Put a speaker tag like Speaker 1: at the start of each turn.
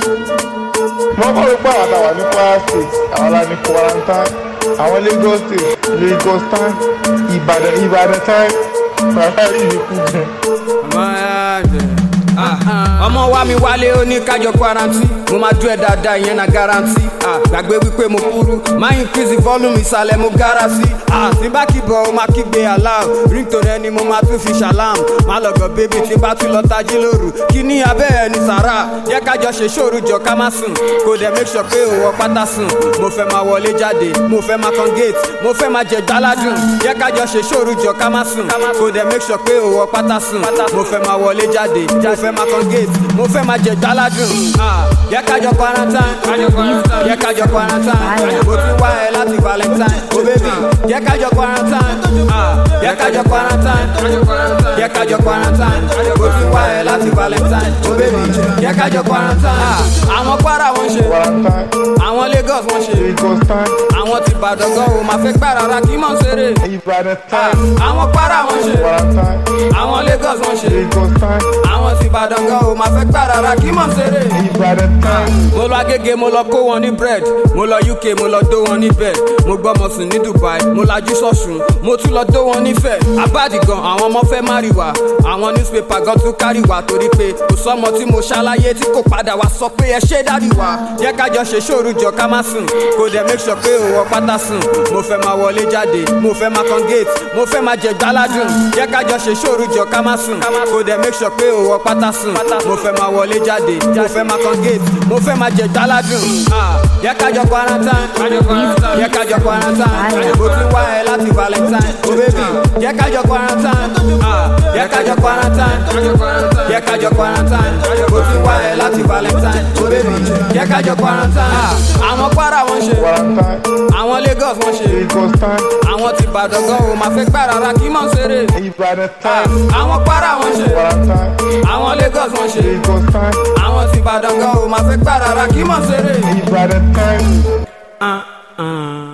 Speaker 1: wọ́n kọ́ ló pa àwọn àtàwà ní Kwara State àwọn la ní quarantine àwọn Lagos State Lagos time Ìbàdàn time pàtàkì ìlú jẹ.
Speaker 2: ọmọ wa mi wálé ó ní kájọ quarantine mo máa dúró dáadáa ìyẹn na guarantee gbàgbé wípé mo kúrú máa increase the volume ìsàlẹ̀ mo gára sí tí bá kíbọ̀ ó máa kígbe alarm ringtone ẹni mo máa tún fi ṣàlám má lọ́gọ̀ bébí tí bá tún lọ tají lóru kí ní abẹ́ ẹni sàrà jẹ́ kájọ ṣe ṣòru jọ ká má sùn kò dẹ̀ make sure pé òwò pátá sùn mo fẹ́ máa wọlé jáde mo fẹ́ máa kan gate mo fẹ́ máa jẹ gbáládùn jẹ́ kájọ ṣe ṣòru jọ ká má sùn kò dẹ̀ make sure pé òwò pátá sùn mo fẹ́ máa wọlé jáde mo fẹ́ máa kan gate mo fẹ́ máa jẹ gbáládùn jẹ́ kájọ quarantine jẹ́ kájọ quarantine mo ti wá ẹ láti valentine oh baby jẹ́ kájọ quarantine jẹ́ kájọ quarantine jẹ́ kájọ quarantine mo ti wá ẹ láti valentine oh baby jẹ́ kájọ quarantine àwọn Kwara wọ́n ṣe àwọn Lagos wọ́n ṣe àwọn ti Ìbàdàn gan o máa fẹ́ gbà rárá kí mọ̀ ṣeré àwọn Kwara wọ́n ṣe àwọn Lagos wọ́n ṣe àwọn ti Ìbàdàn gan o máa fẹ́ gbà rárá kí mọ̀ ṣeré mo lọ Agége mo lọ kó wọn ní bread mo lọ UK mo lọ dó wọn ní bed mo gbọ́mọ sùn ní Dubai mo lajú sọ̀sùn mo tún lọ dó wọn nífẹ̀ẹ́ abáàdì gan àwọn ọmọ fẹ́ márì wá àwọn newspaper gan tún kárì wá torí pé kò sọ́mọ tí mo ṣàlàyé tí kò padà wá sọ pé ẹ ṣé dádì wá jẹ́ kájọ ṣe ṣòru jọ ká má sùn kò dẹ̀ make sure pé òwò pátá sùn mo fẹ́ máa wọlé jáde mo fẹ́ máa kan gate mo fẹ́ máa jẹ gbáládùn jẹ́ kájọ ṣe ṣòru jọ ká má sùn kò dẹ̀ make sure pé òwò pátá sùn mo fẹ́ máa wọlé jáde mo fẹ́ máa kan gate mo fẹ́ máa jẹ gbáládùn jẹ́ kájọ quarantine jẹ́ kájọ quarantine mo ti wá ẹ láti valentine oh baby jẹ́ kájọ quarantine jẹ́ kájọ quarantine jẹ́ kájọ quarantine mo ti wá ẹ láti valentine oh baby jẹ́ kájọ quarantine àwọn Kwara wọ́n ṣe àwọn Lagos wọ́n ṣe àwọn ti Ìbàdàn gan o máa fẹ́ gbà rárá kí mọ̀ ṣeré àwọn Kwara wọ́n ṣe àwọn Lagos wọ́n ṣe àwọn ti Ìbàdàn gan o máa fẹ́ gbà rárá kí mọ̀ ṣeré.